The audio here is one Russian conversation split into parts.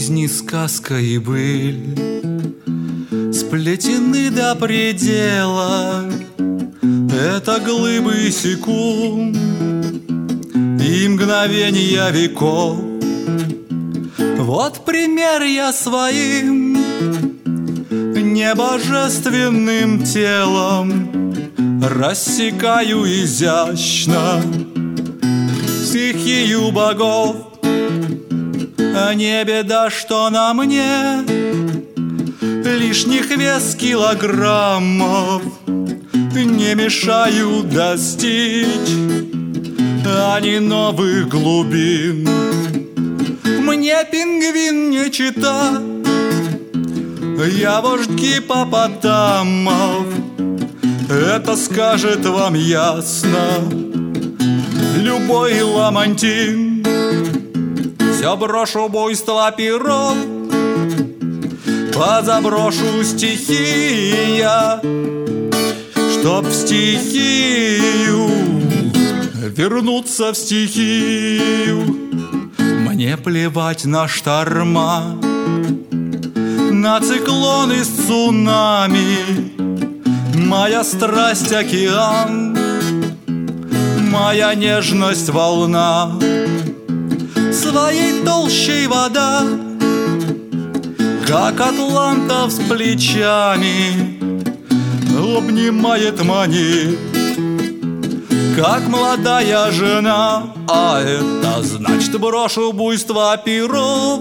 жизни сказка и быль сплетены до предела. Это глыбы секунд и мгновения веков. Вот пример я своим небожественным телом рассекаю изящно стихию богов. Не беда, что на мне лишних вес килограммов не мешают достичь они новых глубин. Мне пингвин не чита, я вождь гиппопотамов. Это скажет вам ясно любой ламантин. Все брошу буйство перов, позаброшу стихи я, чтоб в стихию вернуться в стихию. Мне плевать на шторма, на циклоны с цунами. Моя страсть океан, моя нежность волна. Своей толщей вода, как атлантов с плечами, обнимает манит, как молодая жена. А это значит, брошу буйство перов,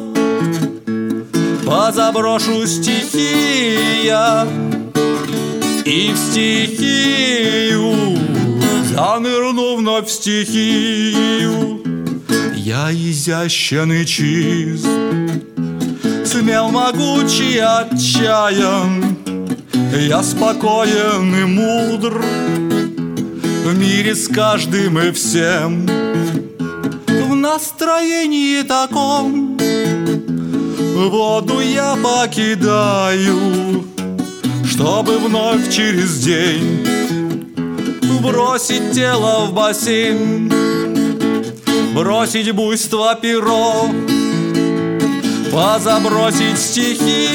позаброшу стихи я, и в стихию занырну вновь в стихию. Я изящен и чист, смел, могучий, отчаян. Я спокоен и мудр в мире с каждым и всем. В настроении таком воду я покидаю, чтобы вновь через день бросить тело в бассейн, бросить буйство перов, позабросить стихи,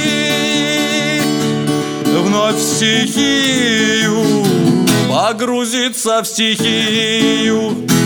вновь в стихию, погрузиться в стихию.